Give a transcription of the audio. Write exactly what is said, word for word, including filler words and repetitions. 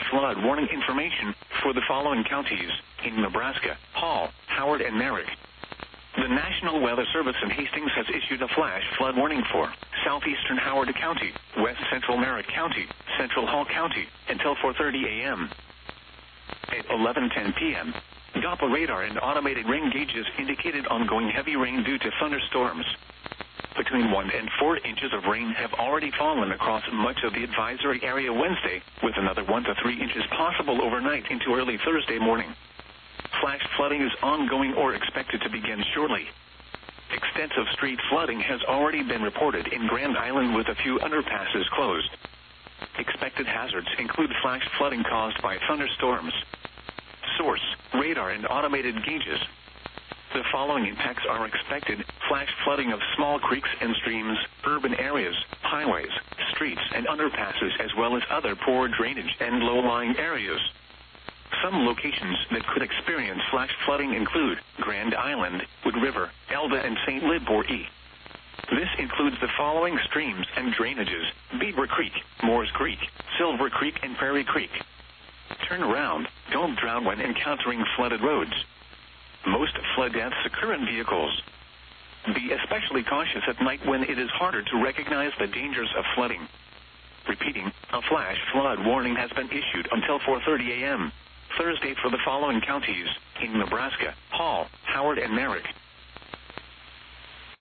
flood warning information for the following counties in Nebraska: Hall, Howard, and Merrick. The National Weather Service in Hastings has issued a flash flood warning for southeastern Howard County, west central Merrick County, central Hall County, until four thirty a.m. At eleven ten p.m., Doppler radar and automated rain gauges indicated ongoing heavy rain due to thunderstorms. Between one and four inches of rain have already fallen across much of the advisory area Wednesday, with another one to three inches possible overnight into early Thursday morning. Flash flooding is ongoing or expected to begin shortly. Extensive street flooding has already been reported in Grand Island with a few underpasses closed. Expected hazards include flash flooding caused by thunderstorms. Source: radar and automated gauges. The following impacts are expected: flash flooding of small creeks and streams, urban areas, highways, streets, and underpasses, as well as other poor drainage and low-lying areas. Some locations that could experience flash flooding include Grand Island, Wood River, Elba, and Saint Libor-E. This includes the following streams and drainages: Beaver Creek, Moores Creek, Silver Creek, and Prairie Creek. Turn around. Don't drown when encountering flooded roads. Most flood deaths occur in vehicles. Be especially cautious at night when it is harder to recognize the dangers of flooding. Repeating, a flash flood warning has been issued until four thirty a.m. Thursday for the following counties in Nebraska: Hall, Howard, and Merrick.